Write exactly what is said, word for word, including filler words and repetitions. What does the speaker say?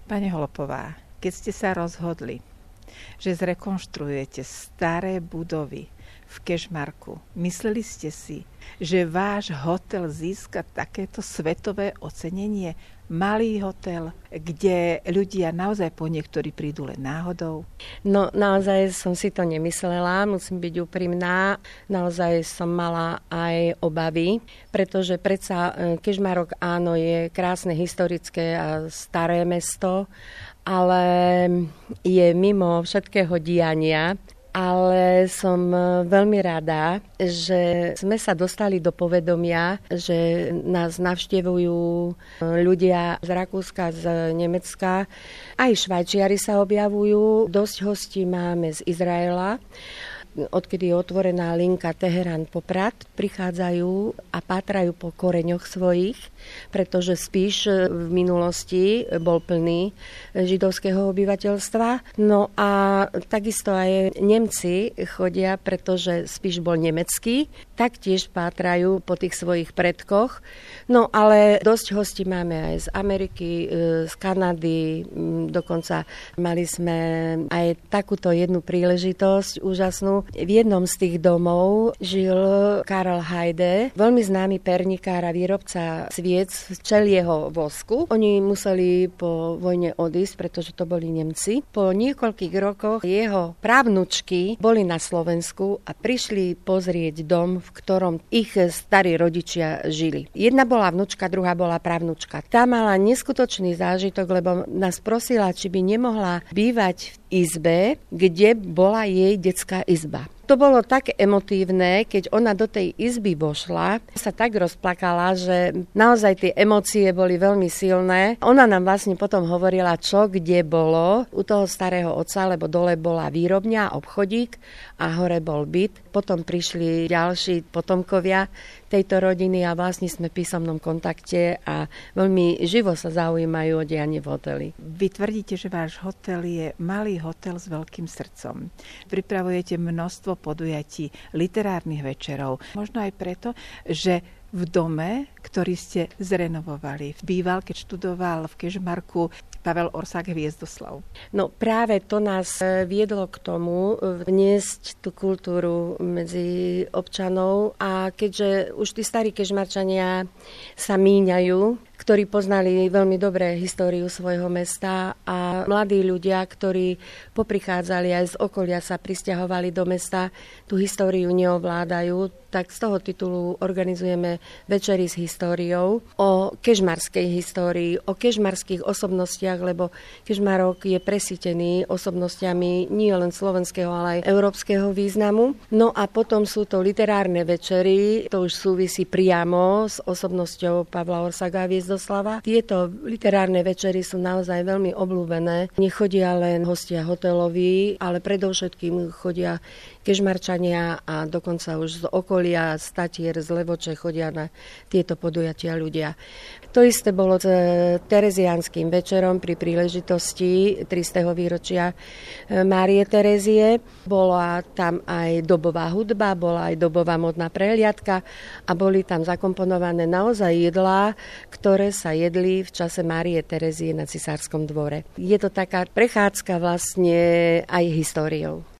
Pani Holopová, keď ste sa rozhodli, že zrekonštruujete staré budovy v Kežmarku, mysleli ste si, že váš hotel získa takéto svetové ocenenie? Malý hotel, kde ľudia naozaj po niektorí prídu len náhodou? No naozaj som si to nemyslela, musím byť úprimná. Naozaj som mala aj obavy, pretože predsa Kežmarok áno, je krásne historické a staré mesto, ale je mimo všetkého diania. Ale som veľmi rada, že sme sa dostali do povedomia, že nás navštevujú ľudia z Rakúska, z Nemecka. Aj Švajčiari sa objavujú. Dosť hostí máme z Izraela. Odkedy je otvorená linka Teherán-Poprad, prichádzajú a pátrajú po koreňoch svojich, pretože Spiš v minulosti bol plný židovského obyvateľstva. No a takisto aj Nemci chodia, pretože Spiš bol nemecký, taktiež pátrajú po tých svojich predkoch. No ale dosť hostí máme aj z Ameriky, z Kanady, dokonca mali sme aj takúto jednu príležitosť úžasnú. V jednom z tých domov žil Karl Heide, veľmi známy pernikár a výrobca sviec včelieho vosku. Oni museli po vojne odísť, pretože to boli Nemci. Po niekoľkých rokoch jeho právnučky boli na Slovensku a prišli pozrieť dom, v ktorom ich starí rodičia žili. Jedna bola vnučka, druhá bola právnučka. Tá mala neskutočný zážitok, lebo nás prosila, či by nemohla bývať v izbe, kde bola jej detská izba. To bolo tak emotívne, keď ona do tej izby vošla, sa tak rozplakala, že naozaj tie emócie boli veľmi silné. Ona nám vlastne potom hovorila, čo kde bolo u toho starého otca, lebo dole bola výrobňa, obchodík a hore bol byt. Potom prišli ďalší potomkovia tejto rodiny a vlastne sme v písomnom kontakte a veľmi živo sa zaujímajú o dianie v hoteli. Vy tvrdíte, že váš hotel je malý hotel s veľkým srdcom. Pripravujete množstvo podujatí, literárnych večerov. Možno aj preto, že v dome, ktorý ste zrenovovali, býval, keď študoval v Kežmarku Pavel Orsák Hviezdoslav. No práve to nás viedlo k tomu vniesť tú kultúru medzi občanov a keďže už tí starí Kežmarčania sa míňajú, ktorí poznali veľmi dobre históriu svojho mesta a mladí ľudia, ktorí poprichádzali aj z okolia, sa prisťahovali do mesta, tú históriu neovládajú, tak z toho titulu organizujeme večery s históriou o kežmarskej histórii, o kežmarských osobnostiach, lebo Kežmarok je presýtený osobnostiami nie len slovenského, ale aj európskeho významu. No a potom sú to literárne večery, to už súvisí priamo s osobnosťou Pavla Orsága Hviezdoslava. Tieto literárne večery sú naozaj veľmi obľúbené. Nechodia len hostia hoteloví, ale predovšetkým chodia Kežmarčania a dokonca už z okolia, z Tatier, z Levoče chodia na tieto podujatia ľudia. To isté bolo s Tereziánskym večerom pri príležitosti tristoho výročia Márie Terezie. Bola tam aj dobová hudba, bola aj dobová modná prehliadka a boli tam zakomponované naozaj jedlá, ktoré sa jedli v čase Márie Terezie na Cisárskom dvore. Je to taká prechádzka vlastne aj históriou.